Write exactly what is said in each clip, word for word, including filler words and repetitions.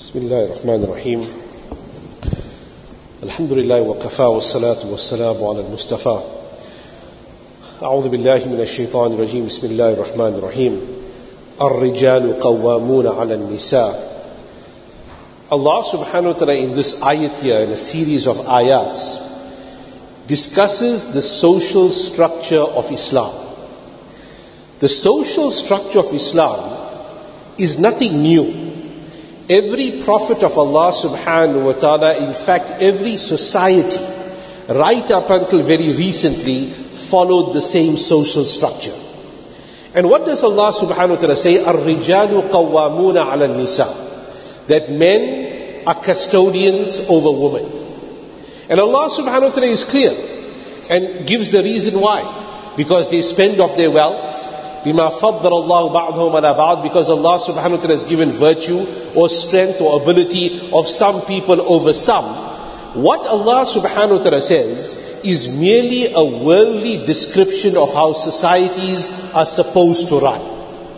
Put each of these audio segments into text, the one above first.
بسم الله الرحمن الرحيم الحمد لله وكفى والصلاة والسلام على المصطفى أعوذ بالله من الشيطان الرجيم بسم الله الرحمن الرحيم الرجال قوامون على النساء. Allah subhanahu wa ta'ala in this ayat here, in a series of ayats, discusses the social structure of Islam. The social structure of Islam is nothing new. Every prophet of Allah subhanahu wa ta'ala, in fact every society, right up until very recently, followed the same social structure. And what does Allah subhanahu wa ta'ala say? Ar-rijalu qawwamuna 'ala an-nisa. That men are custodians over women. And Allah subhanahu wa ta'ala is clear and gives the reason why. Because they spend of their wealth, بِمَا فَضَّلَ اللَّهُ بَعْضَهُمْ عَلَى بَعْضٍ, because Allah subhanahu wa ta'ala has given virtue or strength or ability of some people over some. What Allah subhanahu wa ta'ala says is merely a worldly description of how societies are supposed to run.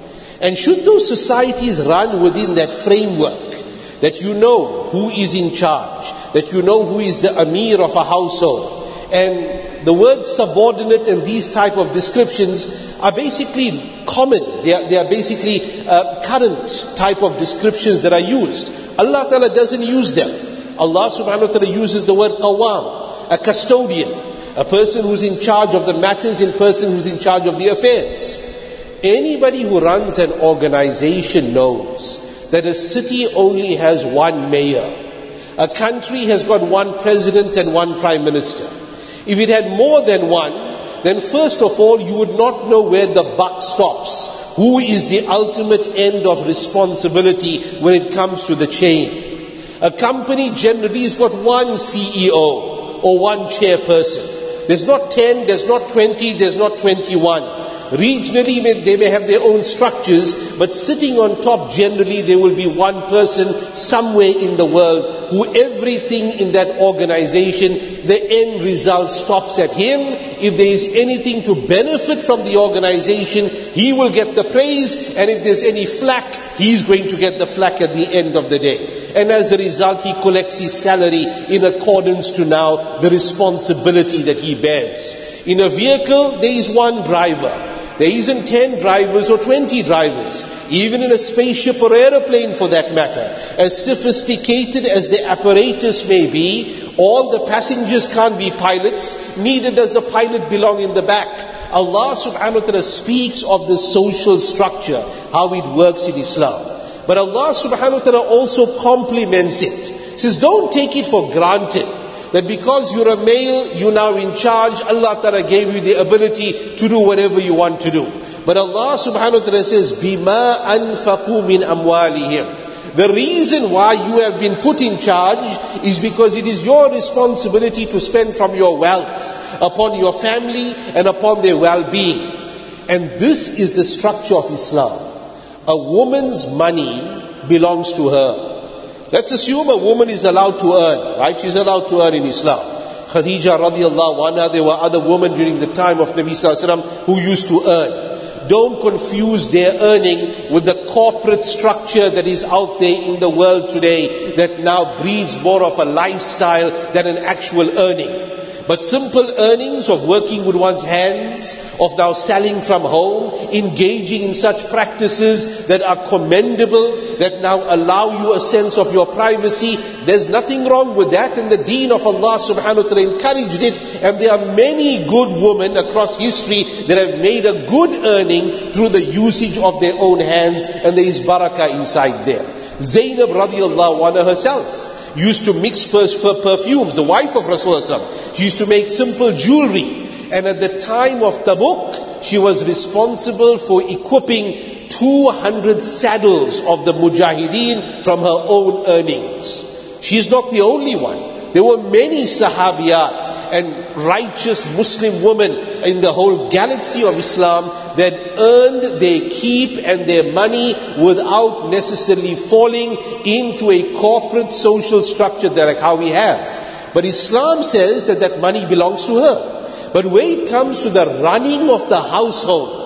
And should those societies run within that framework, that you know who is in charge, that you know who is the Amir of a household, and the word subordinate and these type of descriptions are basically common. They are, they are basically uh, current type of descriptions that are used. Allah Ta'ala doesn't use them. Allah subhanahu wa ta'ala uses the word qawwam, a custodian, a person who's in charge of the matters, a person who's in charge of the affairs. Anybody who runs an organization knows that a city only has one mayor. A country has got one president and one prime minister. If it had more than one, then first of all, you would not know where the buck stops. Who is the ultimate end of responsibility when it comes to the chain? A company generally has got one C E O or one chairperson. There's not ten, there's not twenty, there's not twenty-one. Regionally, they may have their own structures, but sitting on top, generally, there will be one person somewhere in the world who everything in that organization, the end result stops at him. If there is anything to benefit from the organization, he will get the praise, and if there's any flack, he's going to get the flack at the end of the day. And as a result, he collects his salary in accordance to now the responsibility that he bears. In a vehicle, there is one driver. There isn't ten drivers or twenty drivers. Even in a spaceship or aeroplane for that matter, as sophisticated as the apparatus may be, all the passengers can't be pilots, neither does the pilot belong in the back. Allah subhanahu wa ta'ala speaks of the social structure, how it works in Islam. But Allah subhanahu wa ta'ala also complements it. He says, don't take it for granted that because you're a male, you're now in charge. Allah Ta'ala gave you the ability to do whatever you want to do. But Allah subhanahu wa ta'ala says, بِمَا أَنفَقُوا مِنْ أَمْوَالِهِمْ. The reason why you have been put in charge is because it is your responsibility to spend from your wealth upon your family and upon their well-being. And this is the structure of Islam. A woman's money belongs to her. Let's assume a woman is allowed to earn, right? She's allowed to earn in Islam. Khadija radiallahu anha, there were other women during the time of Nabi sallallahu alaihi wasallam who used to earn. Don't confuse their earning with the corporate structure that is out there in the world today that now breeds more of a lifestyle than an actual earning. But simple earnings of working with one's hands, of now selling from home, engaging in such practices that are commendable, that now allow you a sense of your privacy. There's nothing wrong with that, and the deen of Allah subhanahu wa ta'ala encouraged it, and there are many good women across history that have made a good earning through the usage of their own hands, and there is barakah inside there. Zainab radiallahu anha herself used to mix perfumes, the wife of Rasulullah. She used to make simple jewelry. And at the time of Tabuk, she was responsible for equipping two hundred saddles of the Mujahideen from her own earnings. She is not the only one. There were many Sahabiyat and righteous Muslim women in the whole galaxy of Islam that earned their keep and their money without necessarily falling into a corporate social structure that like how we have. But Islam says that that money belongs to her. But when it comes to the running of the household,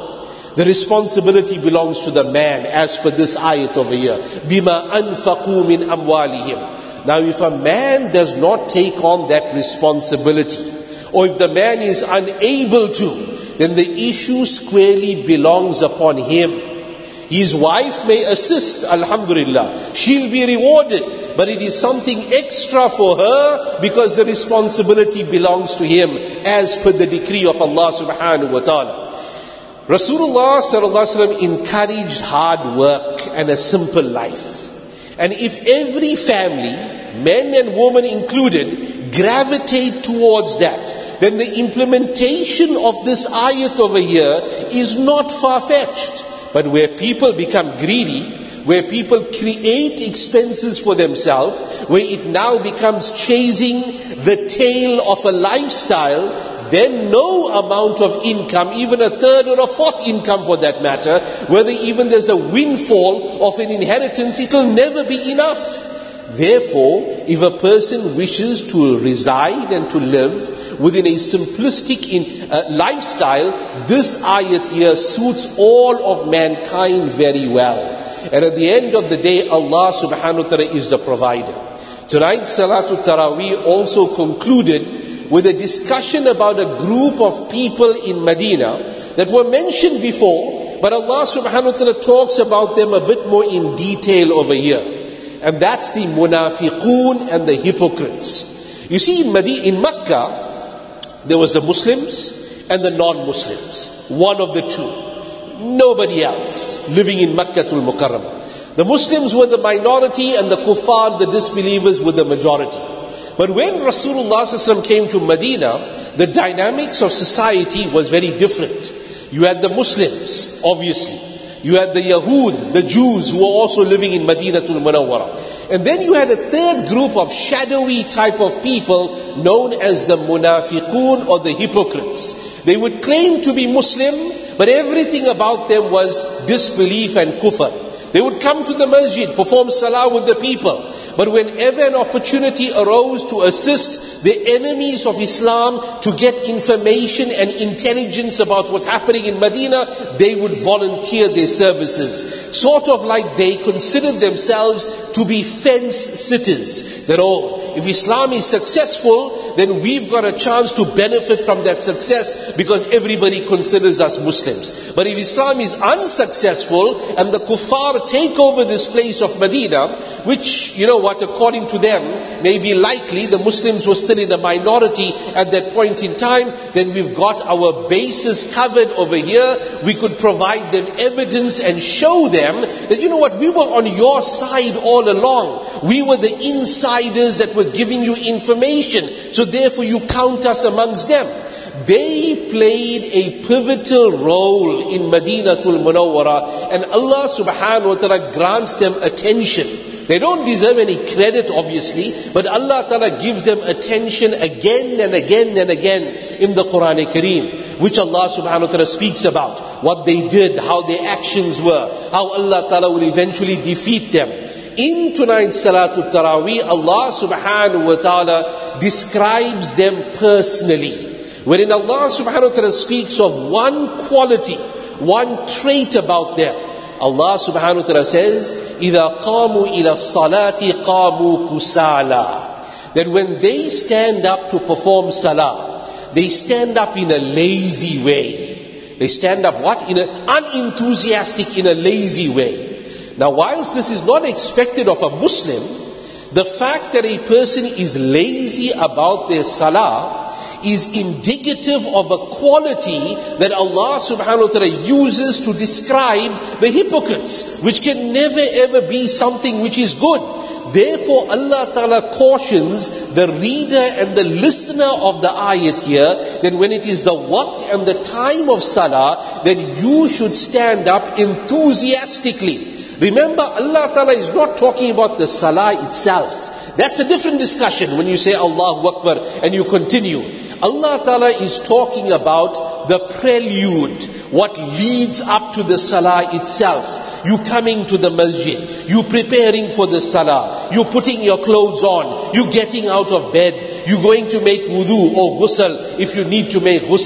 The responsibility belongs to the man, as per this ayat over here. Bima anfaqu min amwalihim. Now if a man does not take on that responsibility, or if the man is unable to, then the issue squarely belongs upon him. His wife may assist, alhamdulillah. She'll be rewarded, but it is something extra for her because the responsibility belongs to him as per the decree of Allah subhanahu wa ta'ala. Rasulullah sallallahu alaihi wasallam encouraged hard work and a simple life. And if every family, men and women included, gravitate towards that, then the implementation of this ayat over here is not far-fetched. But where people become greedy, where people create expenses for themselves, where it now becomes chasing the tail of a lifestyle, then no amount of income, even a third or a fourth income for that matter, whether even there's a windfall of an inheritance, it will never be enough. Therefore, if a person wishes to reside and to live within a simplistic in, uh, lifestyle, this ayat here suits all of mankind very well. And at the end of the day, Allah subhanahu wa ta'ala is the provider. Tonight's Salatul Taraweeh also concluded with a discussion about a group of people in Medina that were mentioned before, but Allah subhanahu wa ta'ala talks about them a bit more in detail over here. And that's the munafiqun and the hypocrites. You see, in Medina, in Makkah, there was the Muslims and the non-Muslims. One of the two. Nobody else living in Makkatul Mukarramah. The Muslims were the minority and the kuffar, the disbelievers, were the majority. But when Rasulullah sallallahu alaihi wasallam came to Medina, the dynamics of society was very different. You had the Muslims, obviously. You had the Yahud, the Jews, who were also living in Madinatul Munawwara. And then you had a third group of shadowy type of people known as the munafiqun or the hypocrites. They would claim to be Muslim, but everything about them was disbelief and kufr. They would come to the masjid, perform salah with the people. But whenever an opportunity arose to assist the enemies of Islam to get information and intelligence about what's happening in Medina, they would volunteer their services. Sort of like they considered themselves to be fence sitters. That, oh, if Islam is successful, then we've got a chance to benefit from that success because everybody considers us Muslims. But if Islam is unsuccessful and the kuffar take over this place of Medina, which, you know what, according to them, may be likely, the Muslims were still in a minority at that point in time, then we've got our bases covered over here. We could provide them evidence and show them that, you know what, we were on your side all along. We were the insiders that were giving you information. So therefore you count us amongst them. They played a pivotal role in Madinatul Munawwara, and Allah subhanahu wa ta'ala grants them attention. They don't deserve any credit, obviously, but Allah ta'ala gives them attention again and again and again in the Quran Kareem, which Allah subhanahu wa ta'ala speaks about, what they did, how their actions were, how Allah ta'ala will eventually defeat them. In tonight's Salatul Taraweeh, Allah subhanahu wa ta'ala describes them personally. Wherein Allah subhanahu wa ta'ala speaks of one quality, one trait about them. Allah subhanahu wa ta'ala says, إِذَا قَامُوا إِلَى الصَّلَاةِ قَامُوا كُسَالًا. That when they stand up to perform salah, they stand up in a lazy way. They stand up what? In an unenthusiastic, in a lazy way. Now, whilst this is not expected of a Muslim, the fact that a person is lazy about their salah is indicative of a quality that Allah subhanahu wa ta'ala uses to describe the hypocrites, which can never ever be something which is good. Therefore Allah ta'ala cautions the reader and the listener of the ayat here that when it is the waqt and the time of salah, that you should stand up enthusiastically. Remember, Allah ta'ala is not talking about the salah itself. That's a different discussion when you say Allahu Akbar and you continue. Allah Ta'ala is talking about the prelude, what leads up to the salah itself. You coming to the masjid, you preparing for the salah, you putting your clothes on, you getting out of bed, you going to make wudu or ghusl if you need to make ghusl.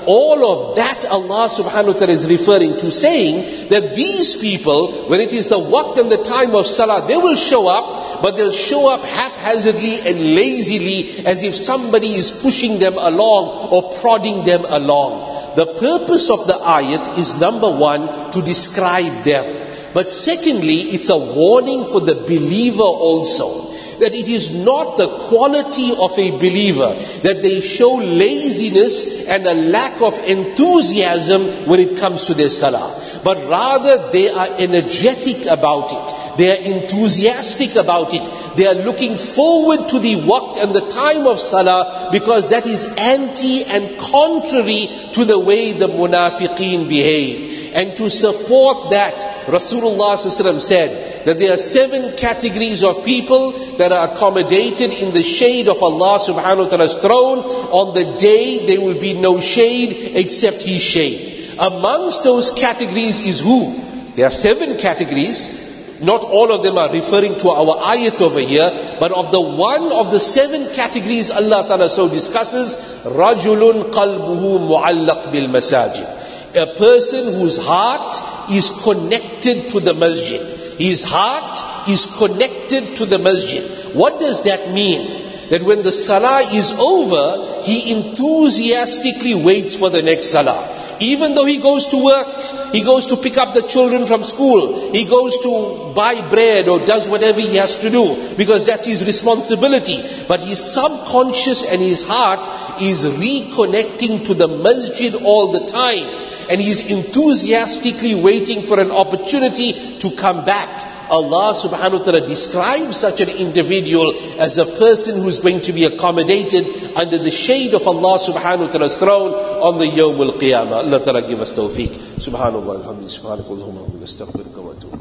all of that Allah subhanahu wa ta'ala is referring to, saying that these people, when it is the waqt and the time of salah, they will show up, but they'll show up haphazardly and lazily, as if somebody is pushing them along or prodding them along. The purpose of the ayat is, number one, to describe them. But secondly, it's a warning for the believer also, that it is not the quality of a believer that they show laziness and a lack of enthusiasm when it comes to their salah, but rather they are energetic about it. They are enthusiastic about it. They are looking forward to the waqt and the time of salah, because that is anti and contrary to the way the munafiqeen behave. And to support that, Rasulullah sallallahu alaihi wasallam said that there are seven categories of people that are accommodated in the shade of Allah subhanahu wa ta'ala's throne. On the day there will be no shade except His shade. Amongst those categories is who? There are seven categories. Not all of them are referring to our ayat over here, but of the one of the seven categories Allah Ta'ala so discusses, رَجُلٌ قَلْبُهُ مُعَلَّقْ بِالْمَسَاجِدِ, a person whose heart is connected to the masjid. His heart is connected to the masjid. What does that mean? That when the salah is over, he enthusiastically waits for the next salah. Even though he goes to work, he goes to pick up the children from school, he goes to buy bread or does whatever he has to do, because that's his responsibility. But his subconscious and his heart is reconnecting to the masjid all the time. And he's enthusiastically waiting for an opportunity to come back. Allah subhanahu wa ta'ala describes such an individual as a person who's going to be accommodated under the shade of Allah subhanahu wa ta'ala's throne on the Yawm al-Qiyamah. Allah ta'ala give us tawfiq. Subhanallah, alhamdulillah, subhanakallahumma wa bihamdika, astaghfiruka wa atubu.